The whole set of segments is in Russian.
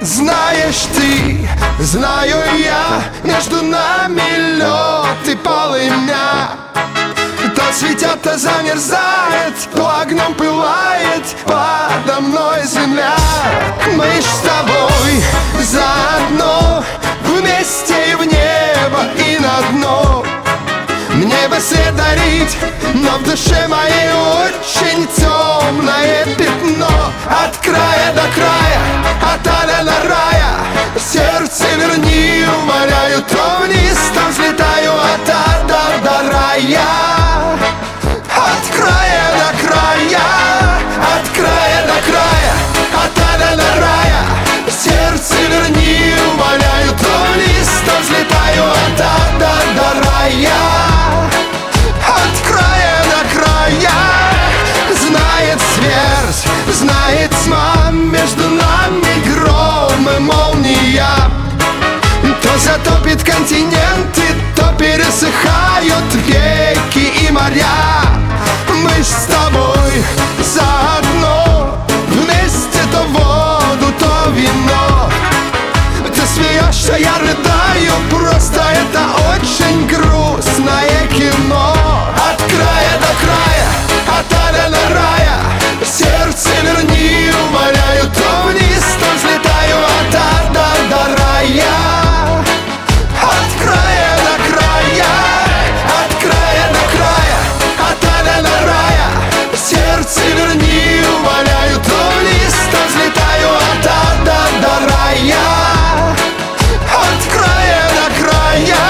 Знаешь ты, знаю я, между нами лед и полымя. То цветет, то замерзает, то огнем пылает подо мной земля. Мы ж с тобой заодно, вместе и в небо, и на дно. Мне бы свет дарить, но в душе моей очень темное пятно. От края до края, от ада до рая, сердце верни, умоляю, то вниз, то взлетаю от ада до рая. От края до края, от края до края, от ада до рая, сердце верни, умоляю, то вниз, то взлетаю от ада до рая. От края до края, знает смерть, знает тьма, между нами гром и молния. То затопит континенты, то пересыхают реки и моря. Мы ж с тобой заодно, вместе то воду, то вино. Ты смеешься, я рыдаю, просто это очень грустное кино. От края до края, от ада до рая, сердце верни, умоляю, то вниз, то взлетаю от ада до рая. От края до края, от края до края, от ада до рая, сердце верни, умоляю, то вниз, то взлетаю от ада до рая. От края до края.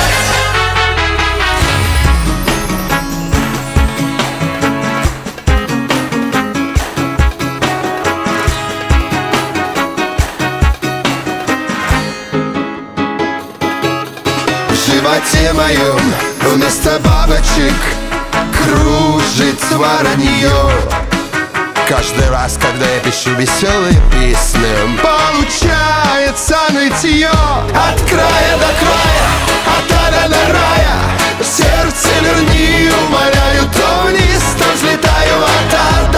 В животе моем вместо бабочек кружится воронье. Каждый раз, когда я пишу веселые песни, получается нытье. От края до края, от ада до рая, сердце верни, умоляю, то вниз, то взлетаю от ада